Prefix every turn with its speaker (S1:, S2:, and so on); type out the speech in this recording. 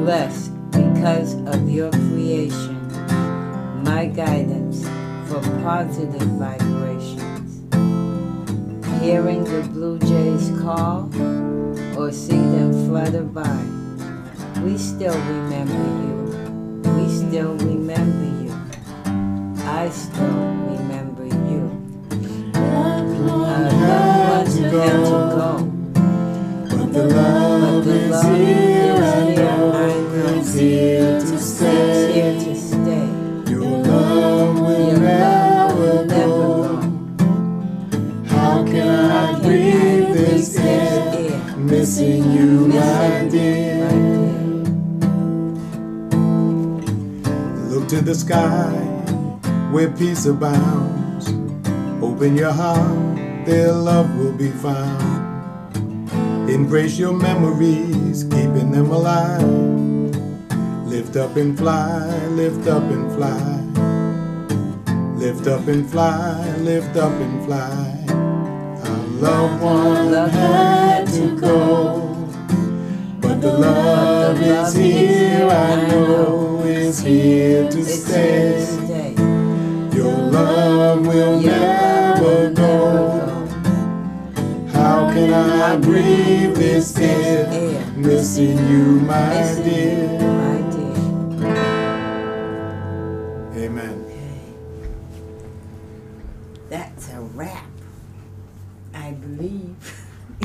S1: blessed because of your creation, my guidance for positive vibrations. Hearing the blue jays call or see them flutter by, we still remember you. We still remember you. I still remember you. Our loved ones had to go,
S2: but the love is here. I know it's here to stay.
S1: It's here to stay.
S2: Your love will never go. How can I breathe this air? Missing you, my dear. Look to the sky where peace abounds. Open your heart, there love will be found. Embrace your memories, keeping them alive. Lift up and fly, lift up and fly. Lift up and fly, lift up and fly. Our loved one had to go, but the love is here, I know it's here to stay. Your love will never go. How can I breathe this air? Missing you, my dear. Amen.
S1: That's a wrap. I believe.